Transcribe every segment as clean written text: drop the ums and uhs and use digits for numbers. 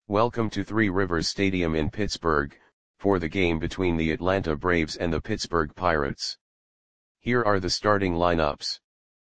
Welcome to Three Rivers Stadium in Pittsburgh, for the game between the Atlanta Braves and the Pittsburgh Pirates. Here are the starting lineups.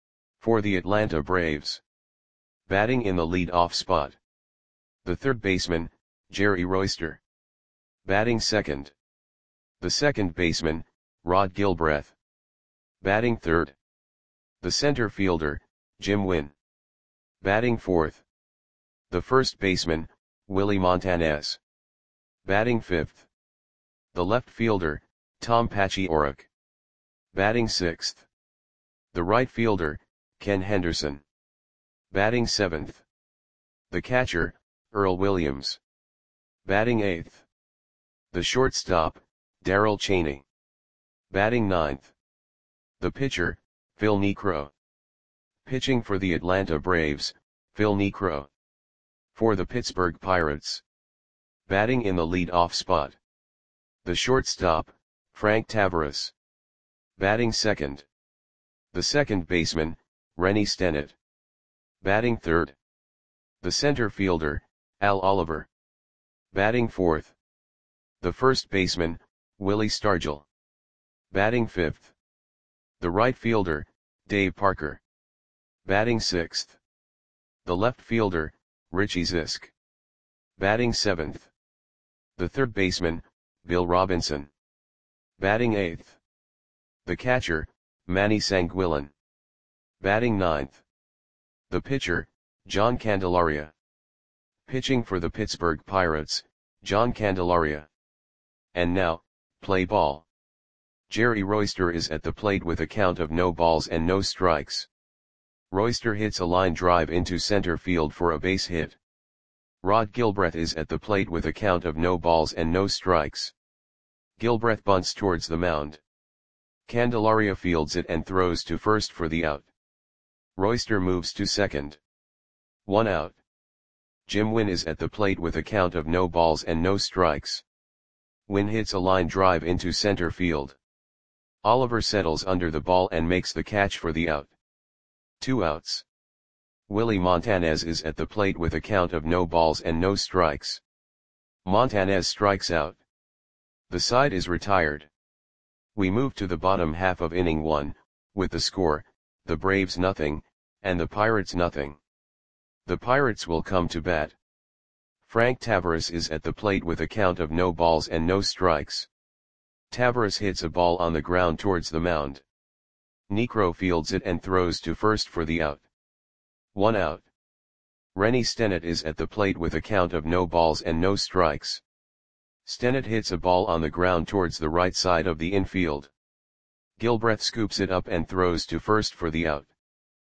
For the Atlanta Braves. Batting in the lead-off spot. The third baseman, Jerry Royster. Batting second. The second baseman, Rod Gilbreth. Batting third. The center fielder, Jim Wynn. Batting fourth. The first baseman, Willie Montanez. Batting fifth. The left fielder, Tom Paciorek. Batting sixth. The right fielder, Ken Henderson. Batting seventh. The catcher, Earl Williams. Batting eighth. The shortstop, Darrell Chaney. Batting ninth. The pitcher, Phil Niekro. Pitching for the Atlanta Braves, Phil Niekro. For the Pittsburgh Pirates. Batting in the lead-off spot. The shortstop, Frank Taveras. Batting second. The second baseman, Rennie Stennett. Batting third. The center fielder, Al Oliver. Batting fourth. The first baseman, Willie Stargell. Batting fifth. The right fielder, Dave Parker. Batting sixth. The left fielder, Richie Zisk. Batting seventh. The third baseman, Bill Robinson. Batting eighth. The catcher, Manny Sanguillen. Batting ninth. The pitcher, John Candelaria. Pitching for the Pittsburgh Pirates, John Candelaria. And now, play ball. Jerry Royster is at the plate with a count of no balls and no strikes. Royster hits a line drive into center field for a base hit. Rod Gilbreth is at the plate with a count of no balls and no strikes. Gilbreth bunts towards the mound. Candelaria fields it and throws to first for the out. Royster moves to second. 1 out. Jim Wynn is at the plate with a count of no balls and no strikes. Wynn hits a line drive into center field. Oliver settles under the ball and makes the catch for the out. 2 outs. Willie Montanez is at the plate with a count of no balls and no strikes. Montanez strikes out. The side is retired. We move to the bottom half of inning 1, with the score, the Braves nothing, and the Pirates nothing. The Pirates will come to bat. Frank Taveras is at the plate with a count of no balls and no strikes. Taveras hits a ball on the ground towards the mound. Niekro fields it and throws to first for the out. 1 out. Rennie Stennett is at the plate with a count of no balls and no strikes. Stennett hits a ball on the ground towards the right side of the infield. Gilbreth scoops it up and throws to first for the out.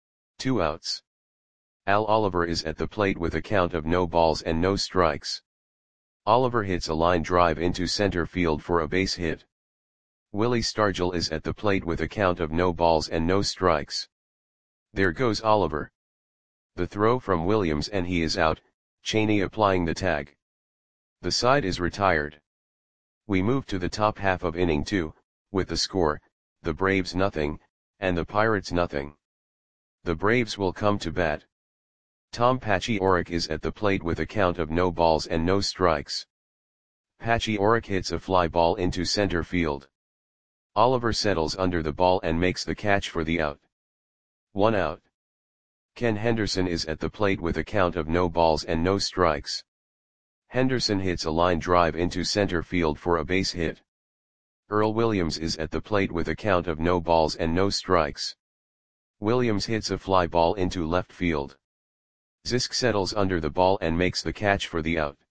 2 outs. Al Oliver is at the plate with a count of no balls and no strikes. Oliver hits a line drive into center field for a base hit. Willie Stargell is at the plate with a count of no balls and no strikes. There goes Oliver. The throw from Williams and he is out, Chaney applying the tag. The side is retired. We move to the top half of inning 2, with the score, the Braves nothing, and the Pirates nothing. The Braves will come to bat. Tom Paciorek is at the plate with a count of no balls and no strikes. Paciorek hits a fly ball into center field. Oliver settles under the ball and makes the catch for the out. 1 out. Ken Henderson is at the plate with a count of no balls and no strikes. Henderson hits a line drive into center field for a base hit. Earl Williams is at the plate with a count of no balls and no strikes. Williams hits a fly ball into left field. Zisk settles under the ball and makes the catch for the out.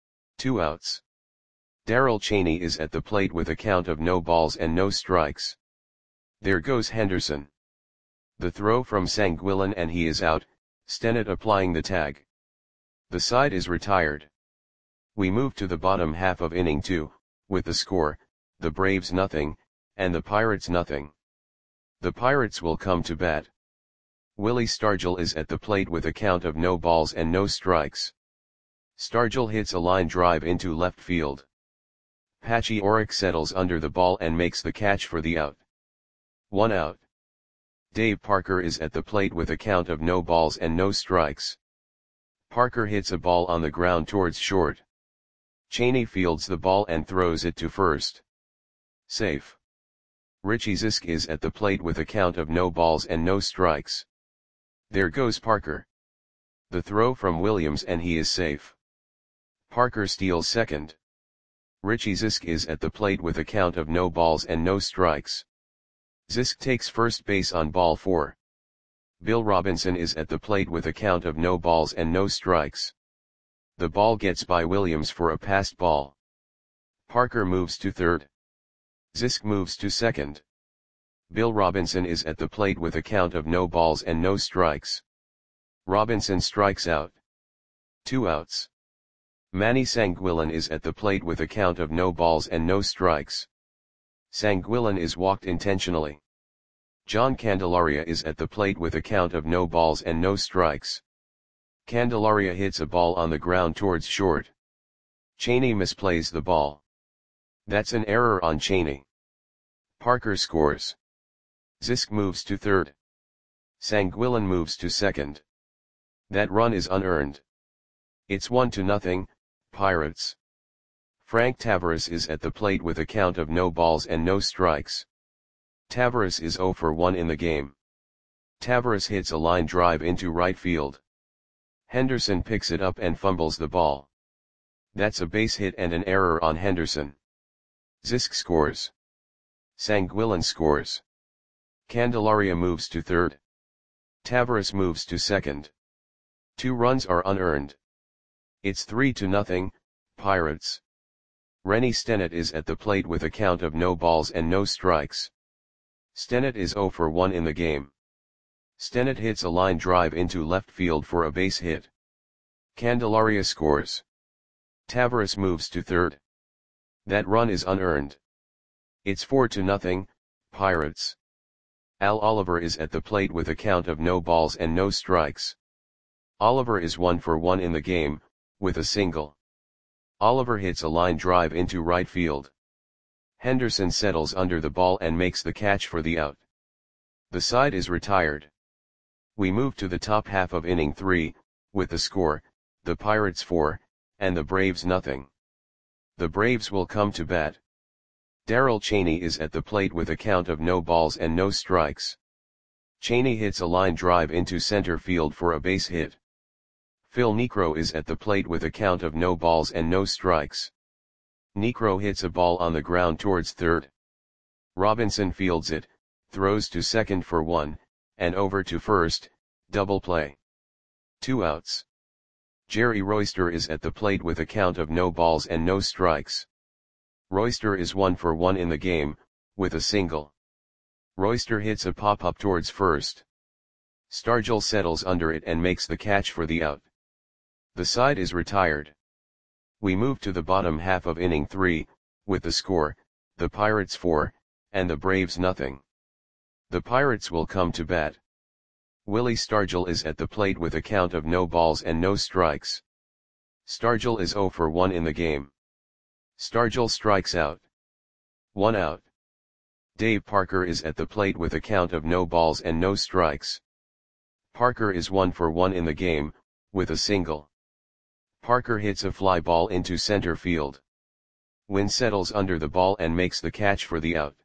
2 outs. Darrell Chaney is at the plate with a count of no balls and no strikes. There goes Henderson. The throw from Sanguillen and he is out, Stennett applying the tag. The side is retired. We move to the bottom half of inning 2, with the score, the Braves nothing, and the Pirates nothing. The Pirates will come to bat. Willie Stargell is at the plate with a count of no balls and no strikes. Stargell hits a line drive into left field. Paciorek settles under the ball and makes the catch for the out. 1 out. Dave Parker is at the plate with a count of no balls and no strikes. Parker hits a ball on the ground towards short. Cheney fields the ball and throws it to first. Safe. Richie Zisk is at the plate with a count of no balls and no strikes. There goes Parker. The throw from Williams and he is safe. Parker steals second. Richie Zisk is at the plate with a count of no balls and no strikes. Zisk takes first base on ball 4. Bill Robinson is at the plate with a count of no balls and no strikes. The ball gets by Williams for a passed ball. Parker moves to third. Zisk moves to second. Bill Robinson is at the plate with a count of no balls and no strikes. Robinson strikes out. 2 outs. Manny Sanguillen is at the plate with a count of no balls and no strikes. Sanguillen is walked intentionally. John Candelaria is at the plate with a count of no balls and no strikes. Candelaria hits a ball on the ground towards short. Cheney misplays the ball. That's an error on Cheney. Parker scores. Zisk moves to third. Sanguillen moves to second. That run is unearned. It's 1-0, Pirates. Frank Tavares is at the plate with a count of no balls and no strikes. Tavares is 0 for 1 in the game. Tavares hits a line drive into right field. Henderson picks it up and fumbles the ball. That's a base hit and an error on Henderson. Zisk scores. Sanguillen scores. Candelaria moves to third. Tavares moves to second. 2 runs are unearned. It's 3-0, Pirates. Rennie Stennett is at the plate with a count of no balls and no strikes. Stennett is 0 for 1 in the game. Stennett hits a line drive into left field for a base hit. Candelaria scores. Tavares moves to third. That run is unearned. It's 4-0, Pirates. Al Oliver is at the plate with a count of no balls and no strikes. Oliver is 1 for 1 in the game, with a single. Oliver hits a line drive into right field. Henderson settles under the ball and makes the catch for the out. The side is retired. We move to the top half of inning 3, with the score, the Pirates 4, and the Braves nothing. The Braves will come to bat. Darrell Cheney is at the plate with a count of no balls and no strikes. Cheney hits a line drive into center field for a base hit. Phil Niekro is at the plate with a count of no balls and no strikes. Niekro hits a ball on the ground towards third. Robinson fields it, throws to second for 1, and over to first, double play. 2 outs. Jerry Royster is at the plate with a count of no balls and no strikes. Royster is 1 for 1 in the game, with a single. Royster hits a pop-up towards first. Stargell settles under it and makes the catch for the out. The side is retired. We move to the bottom half of inning 3, with the score, the Pirates 4, and the Braves nothing. The Pirates will come to bat. Willie Stargell is at the plate with a count of no balls and no strikes. Stargell is 0 for 1 in the game. Stargell strikes out. 1 out. Dave Parker is at the plate with a count of no balls and no strikes. Parker is 1 for 1 in the game, with a single. Parker hits a fly ball into center field. Wynn settles under the ball and makes the catch for the out.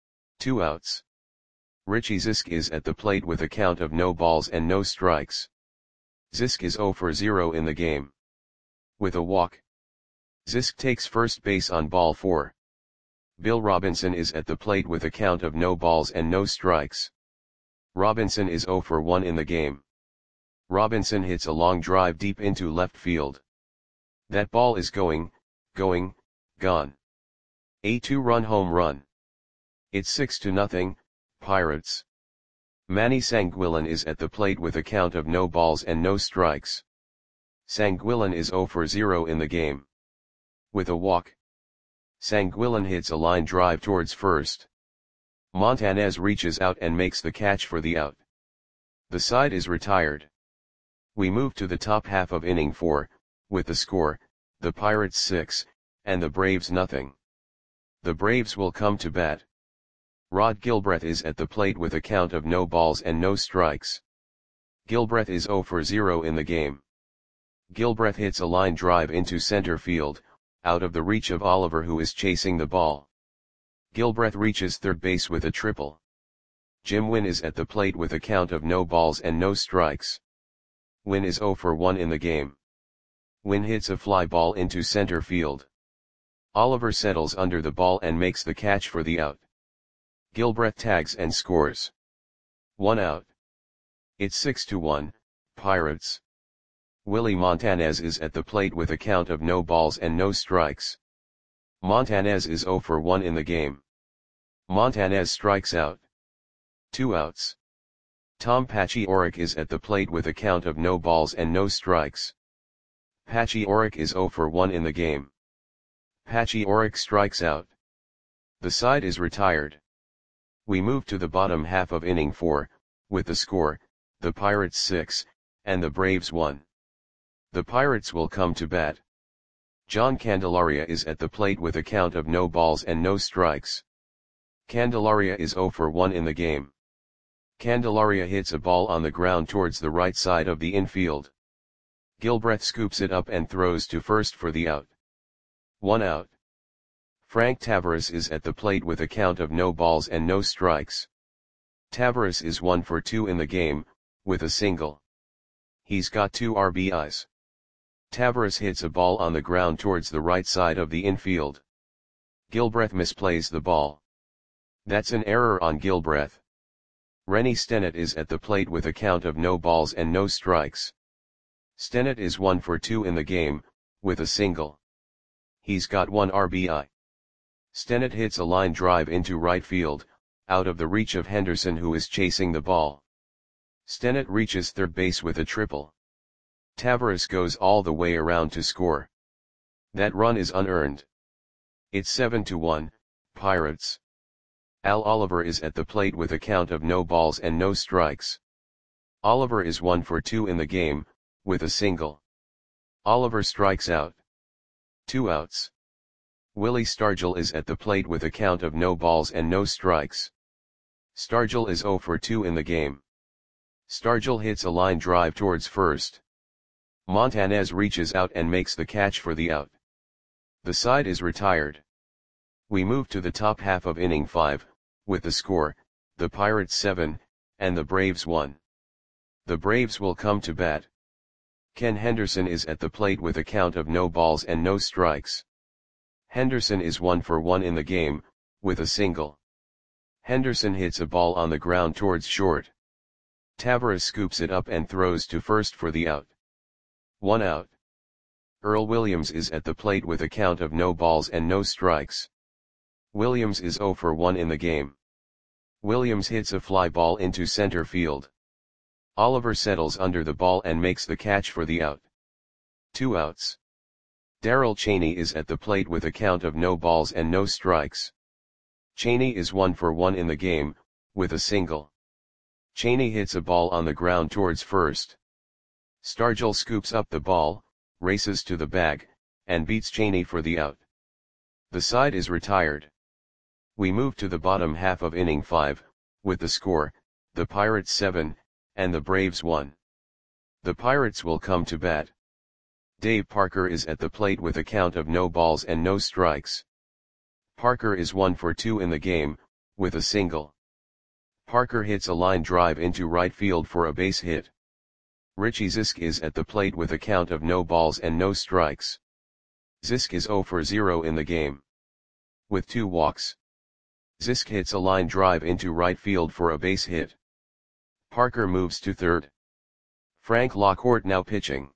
2 outs. Richie Zisk is at the plate with a count of no balls and no strikes. Zisk is 0 for 0 in the game. With a walk. Zisk takes first base on ball 4. Bill Robinson is at the plate with a count of no balls and no strikes. Robinson is 0 for 1 in the game. Robinson hits a long drive deep into left field. That ball is gone. A 2-run home run. It's 6-0, Pirates. Manny Sanguillen is at the plate with a count of no balls and no strikes. Sanguillen is 0 for 0 in the game. With a walk. Sanguillen hits a line drive towards first. Montanez reaches out and makes the catch for the out. The side is retired. We move to the top half of inning 4, with the score, the Pirates 6, and the Braves nothing. The Braves will come to bat. Rod Gilbreth is at the plate with a count of no balls and no strikes. Gilbreth is 0 for 0 in the game. Gilbreth hits a line drive into center field, out of the reach of Oliver who is chasing the ball. Gilbreth reaches third base with a triple. Jim Wynn is at the plate with a count of no balls and no strikes. Wynn is 0 for 1 in the game. Wynn hits a fly ball into center field. Oliver settles under the ball and makes the catch for the out. Gilbreth tags and scores. 1 out. It's 6-1, Pirates. Willie Montanez is at the plate with a count of no balls and no strikes. Montanez is 0 for 1 in the game. Montanez strikes out. 2 outs. Tom Pachiorek is at the plate with a count of no balls and no strikes. Pachiorek is 0 for 1 in the game. Pachiorek strikes out. The side is retired. We move to the bottom half of inning 4, with the score, the Pirates 6, and the Braves 1. The Pirates will come to bat. John Candelaria is at the plate with a count of no balls and no strikes. Candelaria is 0 for 1 in the game. Candelaria hits a ball on the ground towards the right side of the infield. Gilbreth scoops it up and throws to first for the out. 1 out. Frank Tavares is at the plate with a count of no balls and no strikes. Tavares is 1 for 2 in the game, with a single. He's got 2 RBIs. Tavares hits a ball on the ground towards the right side of the infield. Gilbreth misplays the ball. That's an error on Gilbreth. Rennie Stennett is at the plate with a count of no balls and no strikes. Stennett is 1 for 2 in the game, with a single. He's got 1 RBI. Stennett hits a line drive into right field, out of the reach of Henderson who is chasing the ball. Stennett reaches third base with a triple. Tavares goes all the way around to score. That run is unearned. It's 7-1, Pirates. Al Oliver is at the plate with a count of no balls and no strikes. Oliver is 1 for 2 in the game, with a single. Oliver strikes out. 2 outs. Willie Stargell is at the plate with a count of no balls and no strikes. Stargell is 0 for 2 in the game. Stargell hits a line drive towards first. Montanez reaches out and makes the catch for the out. The side is retired. We move to the top half of inning 5, with the score, the Pirates 7, and the Braves 1. The Braves will come to bat. Ken Henderson is at the plate with a count of no balls and no strikes. Henderson is 1 for 1 in the game, with a single. Henderson hits a ball on the ground towards short. Tavares scoops it up and throws to first for the out. 1 out. Earl Williams is at the plate with a count of no balls and no strikes. Williams is 0 for 1 in the game. Williams hits a fly ball into center field. Oliver settles under the ball and makes the catch for the out. 2 outs. Darrell Chaney is at the plate with a count of no balls and no strikes. Chaney is 1 for 1 in the game, with a single. Chaney hits a ball on the ground towards first. Stargell scoops up the ball, races to the bag, and beats Chaney for the out. The side is retired. We move to the bottom half of inning 5, with the score, the Pirates 7, and the Braves 1. The Pirates will come to bat. Dave Parker is at the plate with a count of no balls and no strikes. Parker is 1 for 2 in the game, with a single. Parker hits a line drive into right field for a base hit. Richie Zisk is at the plate with a count of no balls and no strikes. Zisk is 0 for 0 in the game. With 2 walks. Zisk hits a line drive into right field for a base hit. Parker moves to third. Frank Lockhart now pitching.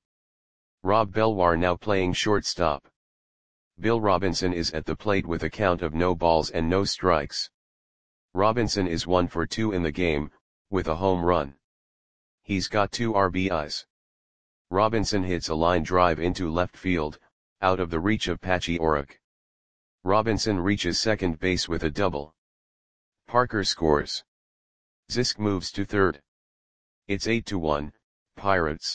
Rob Belwar now playing shortstop. Bill Robinson is at the plate with a count of no balls and no strikes. Robinson is 1 for 2 in the game, with a home run. He's got 2 RBIs. Robinson hits a line drive into left field, out of the reach of Pachiorek. Robinson reaches second base with a double. Parker scores. Zisk moves to third. It's 8-1, Pirates.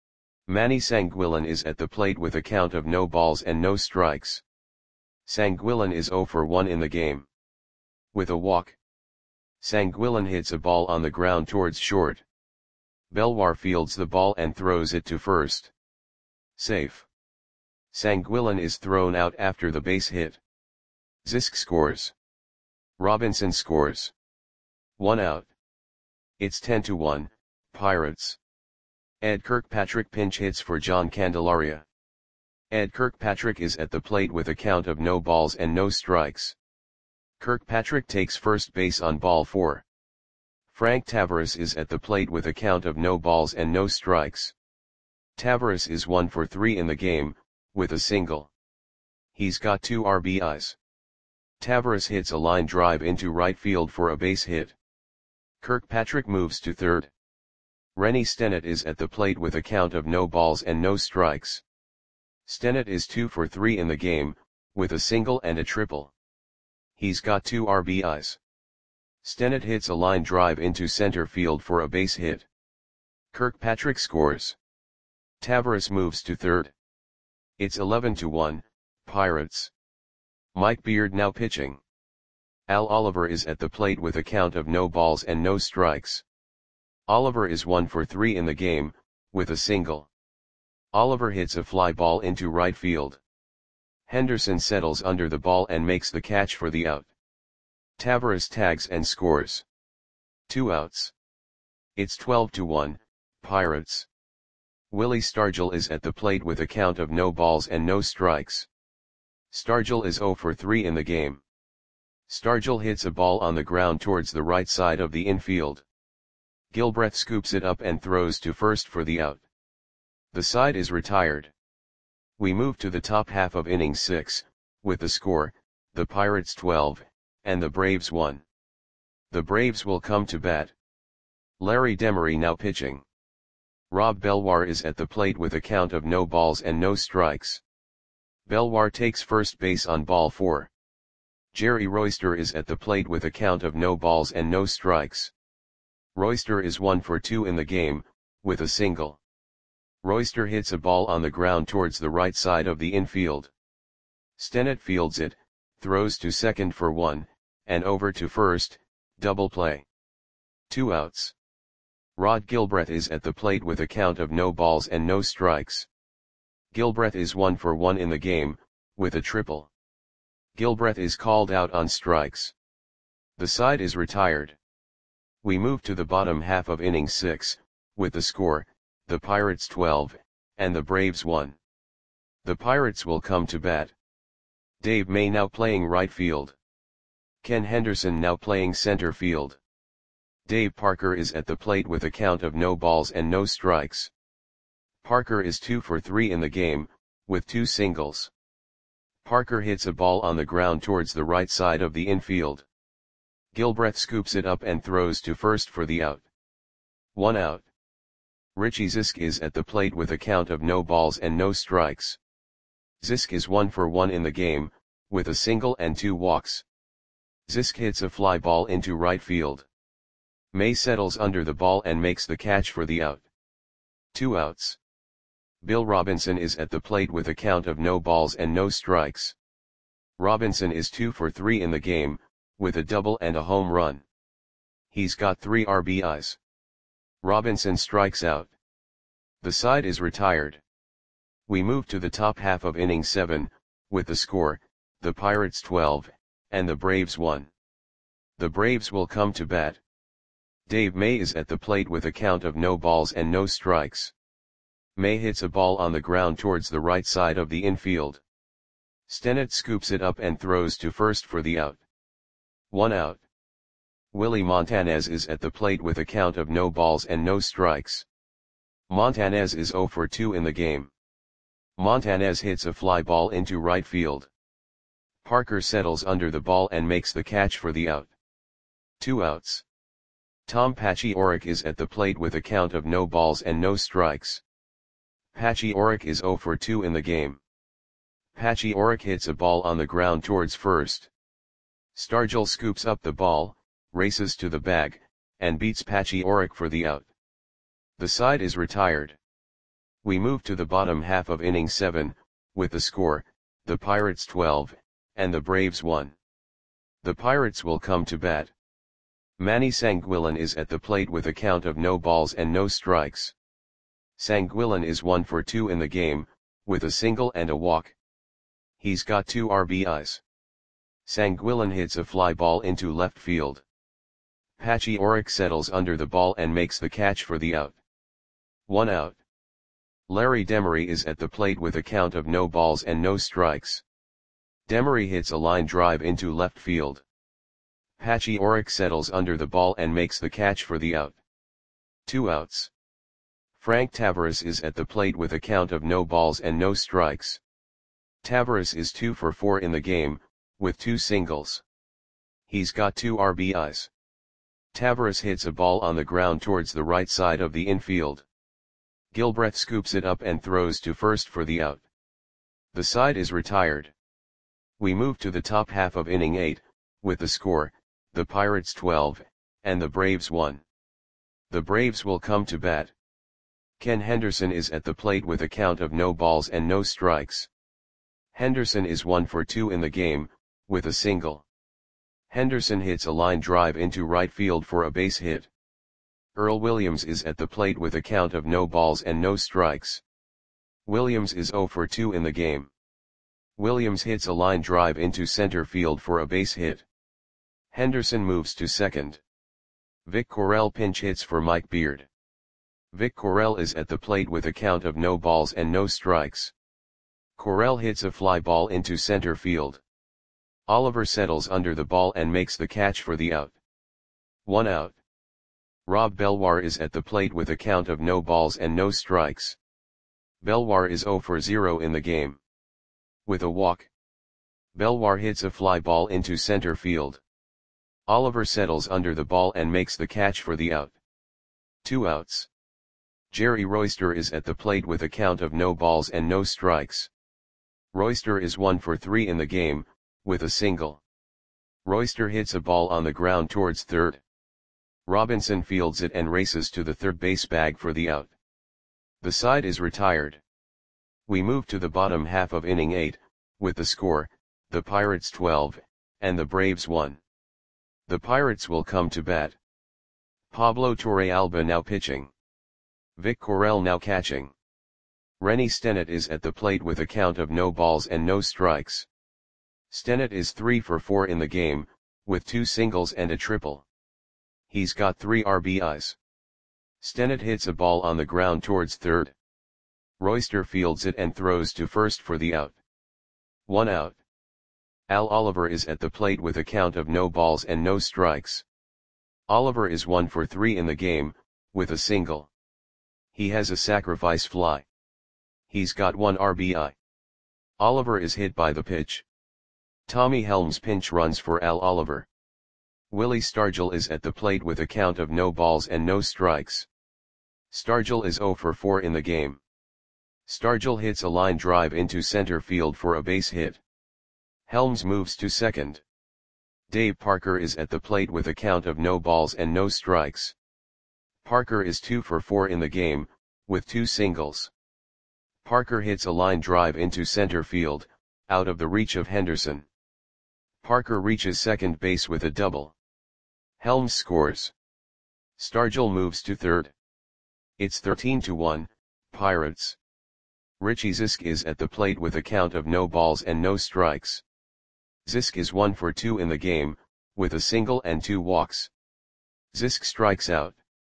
Manny Sanguillen is at the plate with a count of no balls and no strikes. Sanguillen is 0 for 1 in the game. With a walk. Sanguillen hits a ball on the ground towards short. Belwar fields the ball and throws it to first. Safe. Sanguillén is thrown out after the base hit. Zisk scores. Robinson scores. 1 out. It's 10-1, Pirates. Ed Kirkpatrick pinch hits for John Candelaria. Ed Kirkpatrick is at the plate with a count of no balls and no strikes. Kirkpatrick takes first base on ball 4. Frank Tavares is at the plate with a count of no balls and no strikes. Tavares is 1 for 3 in the game, with a single. He's got 2 RBIs. Tavares hits a line drive into right field for a base hit. Kirkpatrick moves to third. Rennie Stennett is at the plate with a count of no balls and no strikes. Stennett is 2 for 3 in the game, with a single and a triple. He's got 2 RBIs. Stennett hits a line drive into center field for a base hit. Kirkpatrick scores. Tavares moves to third. It's 11-1, Pirates. Mike Beard now pitching. Al Oliver is at the plate with a count of no balls and no strikes. Oliver is 1 for 3 in the game, with a single. Oliver hits a fly ball into right field. Henderson settles under the ball and makes the catch for the out. Tavares tags and scores. 2 outs. It's 12-1, Pirates. Willie Stargell is at the plate with a count of no balls and no strikes. Stargell is 0 for 3 in the game. Stargell hits a ball on the ground towards the right side of the infield. Gilbreth scoops it up and throws to first for the out. The side is retired. We move to the top half of inning 6, with the score, the Pirates 12, and the Braves 1. The Braves will come to bat. Larry Demery now pitching. Rob Belwar is at the plate with a count of no balls and no strikes. Belwar takes first base on ball 4. Jerry Royster is at the plate with a count of no balls and no strikes. Royster is 1 for 2 in the game, with a single. Royster hits a ball on the ground towards the right side of the infield. Stennett fields it, throws to second for 1, and over to first, double play. 2 outs. Rod Gilbreth is at the plate with a count of no balls and no strikes. Gilbreth is 1 for 1 in the game, with a triple. Gilbreth is called out on strikes. The side is retired. We move to the bottom half of inning 6, with the score, the Pirates 12, and the Braves 1. The Pirates will come to bat. Dave May now playing right field. Ken Henderson now playing center field. Dave Parker is at the plate with a count of no balls and no strikes. Parker is 2 for 3 in the game, with 2 singles. Parker hits a ball on the ground towards the right side of the infield. Gilbreth scoops it up and throws to first for the out. 1 out. Richie Zisk is at the plate with a count of no balls and no strikes. Zisk is 1 for 1 in the game, with a single and 2 walks. Zisk hits a fly ball into right field. May settles under the ball and makes the catch for the out. 2 outs. Bill Robinson is at the plate with a count of no balls and no strikes. Robinson is 2 for 3 in the game, with a double and a home run. He's got 3 RBIs. Robinson strikes out. The side is retired. We move to the top half of inning 7, with the score, the Pirates 12, and the Braves 1. The Braves will come to bat. Dave May is at the plate with a count of no balls and no strikes. May hits a ball on the ground towards the right side of the infield. Stennett scoops it up and throws to first for the out. 1 out. Willie Montanez is at the plate with a count of no balls and no strikes. Montanez is 0 for 2 in the game. Montanez hits a fly ball into right field. Parker settles under the ball and makes the catch for the out. 2 outs. Tom Pacioretty is at the plate with a count of no balls and no strikes. Pacioretty is 0 for 2 in the game. Pacioretty hits a ball on the ground towards first. Stargell scoops up the ball, races to the bag, and beats Pacioretty for the out. The side is retired. We move to the bottom half of inning 7, with the score, the Pirates 12, and the Braves 1. The Pirates will come to bat. Manny Sanguillén is at the plate with a count of no balls and no strikes. Sanguillén is 1 for 2 in the game, with a single and a walk. He's got 2 RBIs. Sanguilin hits a fly ball into left field. Patchy Oric settles under the ball and makes the catch for the out. 1 out. Larry Demery is at the plate with a count of no balls and no strikes. Demery hits a line drive into left field. Patchy Oric settles under the ball and makes the catch for the out. 2 outs. Frank Tavares is at the plate with a count of no balls and no strikes. Tavares is 2 for 4 in the game, with 2 singles. He's got 2 RBIs. Tavares hits a ball on the ground towards the right side of the infield. Gilbreth scoops it up and throws to first for the out. The side is retired. We move to the top half of inning 8, with the score, the Pirates 12, and the Braves 1. The Braves will come to bat. Ken Henderson is at the plate with a count of no balls and no strikes. Henderson is 1 for 2 in the game, with a single. Henderson hits a line drive into right field for a base hit. Earl Williams is at the plate with a count of no balls and no strikes. Williams is 0 for 2 in the game. Williams hits a line drive into center field for a base hit. Henderson moves to second. Vic Correll pinch hits for Mike Beard. Vic Correll is at the plate with a count of no balls and no strikes. Correll hits a fly ball into center field. Oliver settles under the ball and makes the catch for the out. 1 out. Rob Belwar is at the plate with a count of no balls and no strikes. Belwar is 0 for 0 in the game. With a walk. Belwar hits a fly ball into center field. Oliver settles under the ball and makes the catch for the out. 2 outs. Jerry Royster is at the plate with a count of no balls and no strikes. Royster is 1 for 3 in the game, with a single. Royster hits a ball on the ground towards third. Robinson fields it and races to the third base bag for the out. The side is retired. We move to the bottom half of inning 8, with the score, the Pirates 12, and the Braves 1. The Pirates will come to bat. Pablo Torrealba now pitching. Vic Correll now catching. Rennie Stennett is at the plate with a count of no balls and no strikes. Stennett is 3 for 4 in the game, with 2 singles and a triple. He's got 3 RBIs. Stennett hits a ball on the ground towards third. Royster fields it and throws to first for the out. 1 out. Al Oliver is at the plate with a count of no balls and no strikes. Oliver is 1 for 3 in the game, with a single. He has a sacrifice fly. He's got 1 RBI. Oliver is hit by the pitch. Tommy Helms pinch runs for Al Oliver. Willie Stargell is at the plate with a count of no balls and no strikes. Stargell is 0 for 4 in the game. Stargell hits a line drive into center field for a base hit. Helms moves to second. Dave Parker is at the plate with a count of no balls and no strikes. Parker is 2 for 4 in the game, with 2 singles. Parker hits a line drive into center field, out of the reach of Henderson. Parker reaches second base with a double. Helms scores. Stargell moves to third. It's 13-1, Pirates. Richie Zisk is at the plate with a count of no balls and no strikes. Zisk is 1 for 2 in the game, with a single and 2 walks. Zisk strikes out.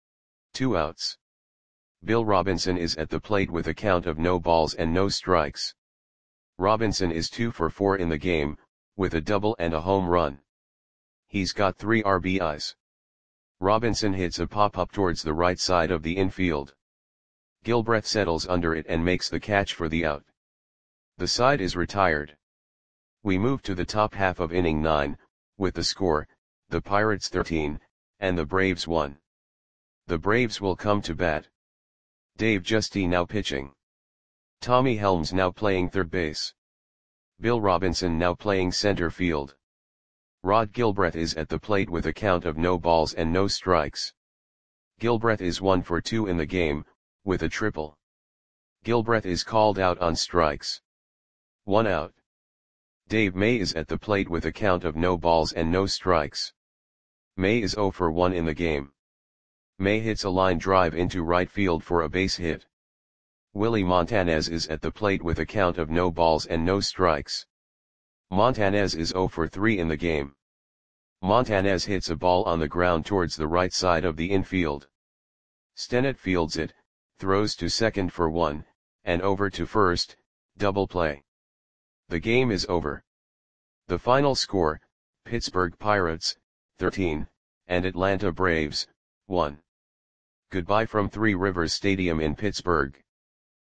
2 outs. Bill Robinson is at the plate with a count of no balls and no strikes. Robinson is 2 for 4 in the game, with a double and a home run. He's got 3 RBIs. Robinson hits a pop-up towards the right side of the infield. Gilbreth settles under it and makes the catch for the out. The side is retired. We move to the top half of inning 9, with the score, the Pirates 13, and the Braves 1. The Braves will come to bat. Dave Justy now pitching. Tommy Helms now playing third base. Bill Robinson now playing center field. Rod Gilbreth is at the plate with a count of no balls and no strikes. Gilbreth is 1 for 2 in the game, with a triple. Gilbreth is called out on strikes. 1 out. Dave May is at the plate with a count of no balls and no strikes. May is 0 for 1 in the game. May hits a line drive into right field for a base hit. Willie Montanez is at the plate with a count of no balls and no strikes. Montanez is 0 for 3 in the game. Montanez hits a ball on the ground towards the right side of the infield. Stennett fields it, throws to second for 1, and over to first, double play. The game is over. The final score, Pittsburgh Pirates, 13, and Atlanta Braves, 1. Goodbye from Three Rivers Stadium in Pittsburgh.